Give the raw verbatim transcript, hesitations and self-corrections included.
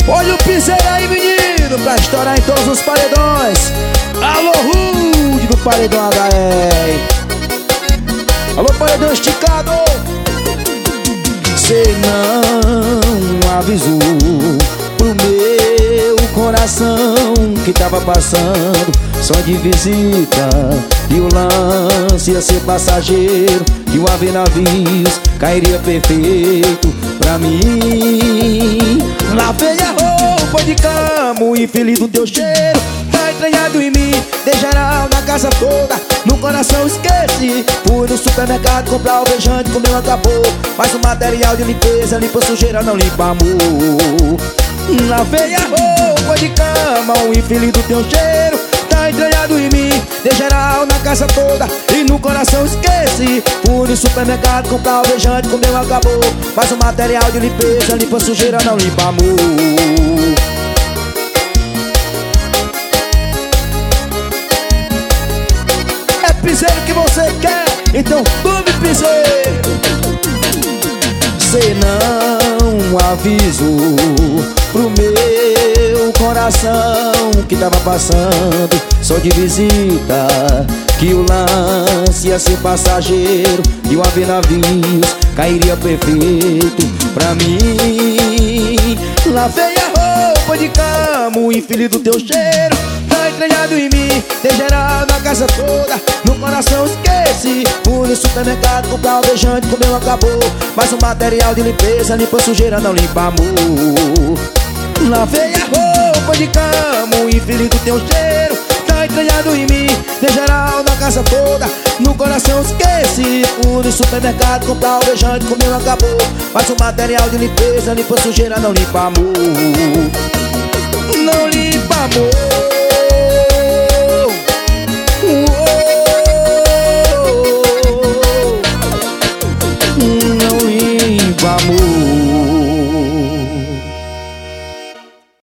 Olha o piseiro aí, menino, pra estourar em todos os paredões. Alô, Rude do Paredão H R. Alô, Paredão esticado. Cê não avisou pro meu coração que tava passando só de visita, e o lance ia ser passageiro, e o ave navios cairia perfeito pra mim. Lavei a roupa de cama, o infeliz do teu cheiro tá entranhado em mim. Dei geral na casa toda, no coração esqueci. Fui no supermercado comprar o alvejante, comeu, acabou. Mas o material de limpeza limpa sujeira, não limpa amor. Lavei a roupa de cama, o infeliz do teu cheiro tá entranhado em mim. Dei geral na casa toda e no coração esqueci. Fui no supermercado comprar o alvejante, comeu, acabou. Mas o material de limpeza limpa sujeira, não limpa amor. É piseiro que você quer, então tome piseiro. Cê não avisou pro meu coração que tava passando só de visita, que o lance ia ser passageiro, e o ave navios cairia perfeito pra mim. Lavei a roupa de cama, o infeliz do teu cheiro tá entranhado em mim. Dei geral na casa toda, no coração esqueci. Fui no supermercado comprar o alvejante, comeu, acabou. Mas o material de limpeza limpa sujeira, não limpa amor. Lavei a roupa de cama, o infeliz do teu cheiro tá entranhado em mim. Dei geral na casa toda, no coração esqueci. Fui no supermercado comprar o alvejante, comeu, acabou. Mas o material de limpeza limpa sujeira, não limpa amor. Não limpa amor. Não limpa amor.